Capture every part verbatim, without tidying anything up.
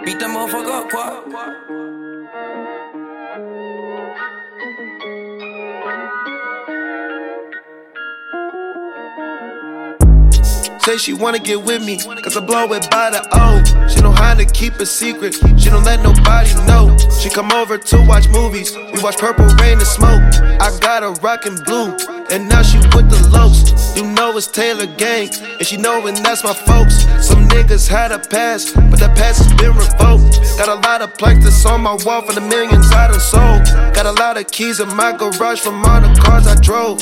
Beat that motherfucker up, quoi. Say she wanna get with me, cause I blow it by the O. She know how to keep a secret, she don't let nobody know. She come over to watch movies, we watch Purple Rain and Smoke. I got her rockin' blue, and now she with the Lokes. You know it's Taylor Gang, and she knowin' that's my folks. Some niggas had a past, but that past has been revoked. Got a lot of plaques that's on my wall for the millions I done sold. Got a lot of keys in my garage from all the cars I drove.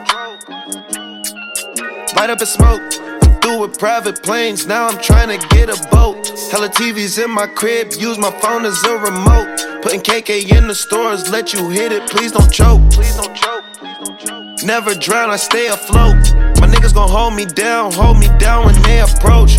Light up and smoke, through with private planes, now I'm tryna get a boat. Hella T Vs in my crib, use my phone as a remote. Putting K K in the stores, let you hit it, please don't choke. Please don't choke. Never drown, I stay afloat. My niggas gon' hold me down, hold me down when they approach.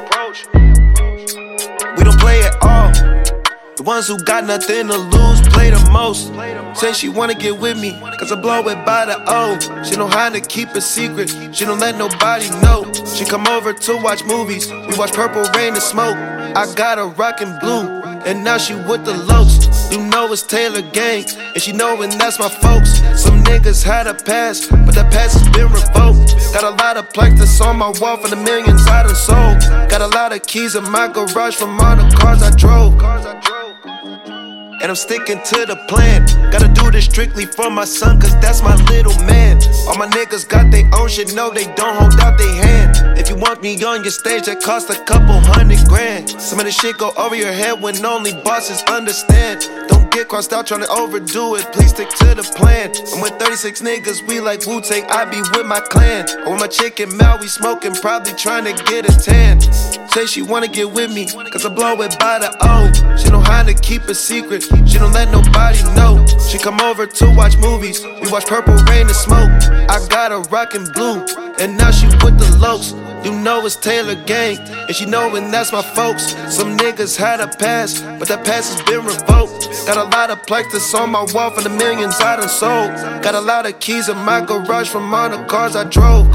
We don't play at all. The ones who got nothing to lose play the most. Say she wanna get with me, cause I blow it by the O. She know how to keep a secret, she don't let nobody know. She come over to watch movies, we watch Purple Rain and Smoke. I got her rockin' blue, and now she with the Lokes. You know it's Taylor Gang, and she knowin' that's my folks. Some niggas had a past, but that past has been revoked. Got a lot of plaques that's on my wall for the millions I done sold. Got a lot of keys in my garage from all the cars I drove. And I'm sticking to the plan. Gotta do this strictly for my son, cause that's my little man. All my niggas got their own shit, no, they don't hold out their hand. If you want me on your stage, that cost a couple hundred grand. Some of the shit go over your head when only bosses understand. Don't get crossed out trying to overdo it, please stick to the plan. I'm with thirty-six niggas, we like Wu-Tang, I be with my clan. Or with my chicken Mal, we smoking, probably trying to get a tan. Say she wanna get with me, cause I blow it by the O. She know how to keep a secret, she don't let nobody know. She come over to watch movies, we watch Purple Rain and Smoke. I got her rockin' blue, and now she with the Lokes. You know it's Taylor Gang, and she knowin' that's my folks. Some niggas had a past, but that past has been revoked. Got a lot of plaques that's on my wall for the millions I done sold. Got a lot of keys in my garage from all the cars I drove.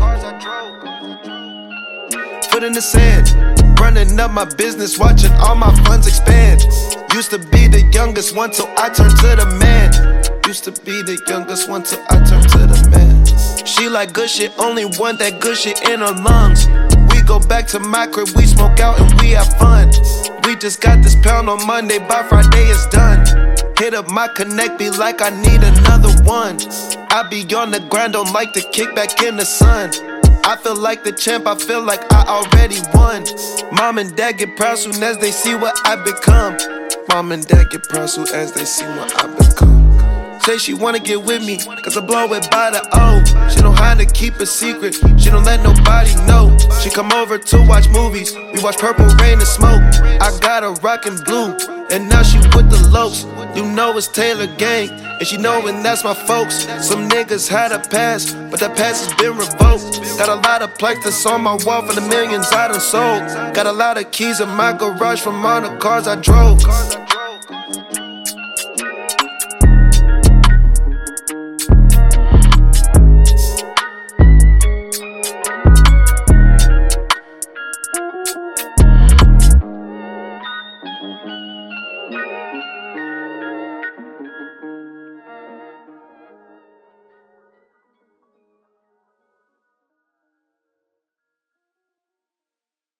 Foot in the sand, running up my business, watching all my funds expand. Used to be the youngest one till I turned to the man. Used to be the youngest one till I turned to the man. She like good shit, only want that good shit in her lungs. We go back to my crib, we smoke out and we have fun. We just got this pound on Monday, by Friday it's done. Hit up my connect, be like I need another one. I be on the grind, don't like to kick back in the sun. I feel like the champ, I feel like I already won. Mom and dad get proud soon as they see what I become. Mom and dad get proud soon as they see what I become. Say she wanna get with me, cause I blow it by the O. She know how to keep a secret, she don't let nobody know. She come over to watch movies, we watch Purple Rain and Smoke. I got her rockin' blue, and now she with the Lokes. You know it's Taylor Gang, and she knowin' that's my folks. Some niggas had a past, but that past has been revoked. Got a lot of plaques that's on my wall for the millions I done sold. Got a lot of keys in my garage from all the cars I drove.